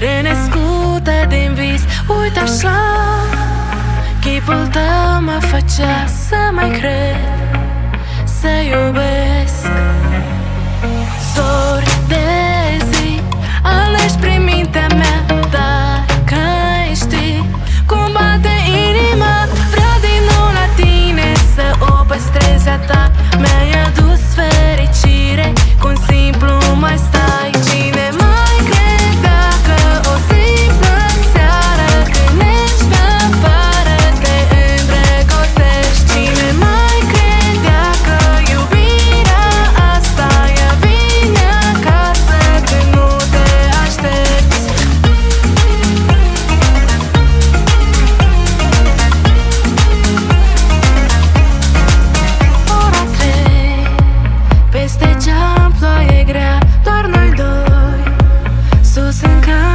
Renescută din vis, uite așa, chipul tău mă făcea să mai cred, să iubesc. Zori de zi alegi prin mintea mea, dacă ai ști cum bate inima, vreau din nou la tine să o păstrezi a ta. Mi-ai adus fericire, cu un simplu mai stai. Cine mai credea că o simplă seară, când ești pe afară, te îndrăgostești? Cine mai credea că iubirea asta ea vine acasă când nu te aștepți? Ora 3, peste geam, ploaie grea, doar noi doi, sus în casă.